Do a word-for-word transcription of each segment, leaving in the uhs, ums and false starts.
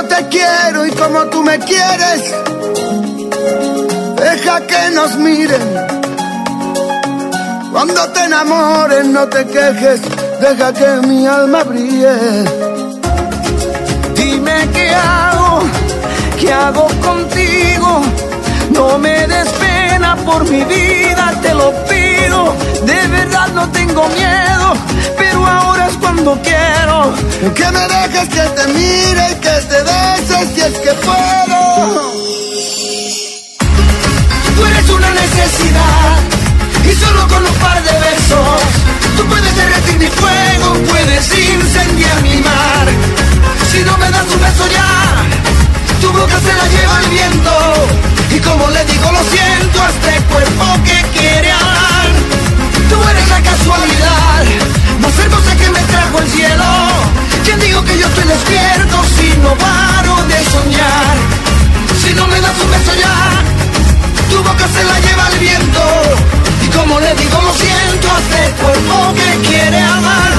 yo te quiero y como tú me quieres. Deja que nos miren. Cuando te enamores no te quejes, deja que mi alma brille. Dime qué hago, qué hago contigo. No me des pena por mi vida, te lo pido. De verdad no tengo miedo, pero ahora es cuando quiero. Que me dejes que te mire y que te beses si es que puedo. Tú eres una necesidad y solo con un par de besos tú puedes derretir mi fuego, puedes incendiar mi mar. Si no me das un beso ya, tu boca se la lleva el viento. Y como le digo lo siento a este cuerpo que quiere amar. Tú eres la casualidad más hermosa que me trajo el cielo. ¿Quién dijo que yo estoy despierto si no paro de soñar? Si no me das un beso ya, tu boca se la lleva el viento. Y como le digo lo siento a este cuerpo que quiere amar.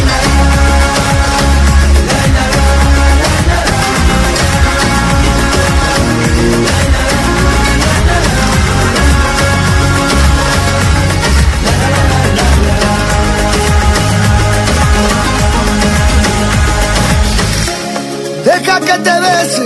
Deja que te bese,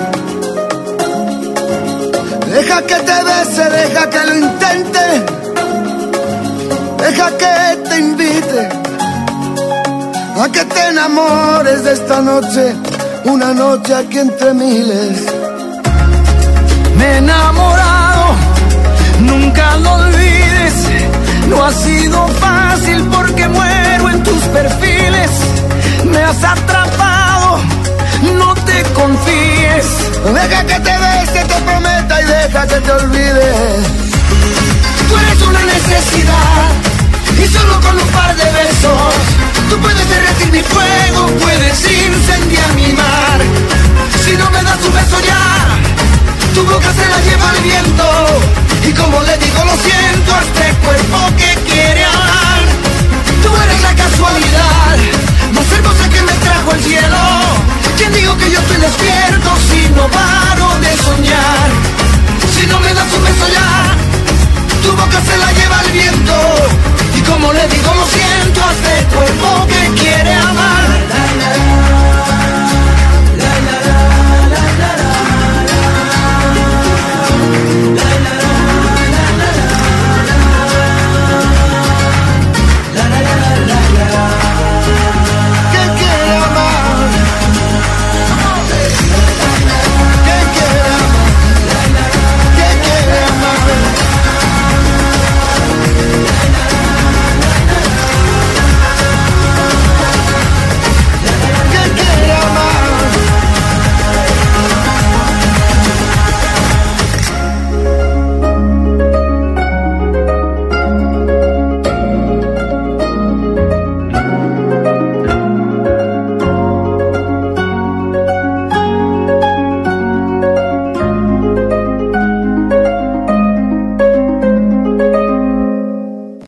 deja que te bese, deja que lo intente, deja que te invite a que te enamores de esta noche, una noche aquí entre miles. Me he enamorado, nunca lo olvides. No ha sido fácil porque muero en tus perfiles. Me has atrapado, no te confíes. Deja que te bese, te prometa y deja que te olvide. Tú eres una necesidad y solo con un par de besos tú puedes derretir mi fuego, puedes incendiar mi mar. Si no me das un beso ya, tu boca se la lleva el viento. Y como le digo lo siento a este cuerpo que quiere amar. Tú eres la casualidad más hermosa que me trajo el cielo. ¿Quién dijo que yo estoy despierto si no paro de soñar? Si no me das un beso ya, tu boca se la lleva el viento. Y como le digo lo siento a este cuerpo que quiere amar.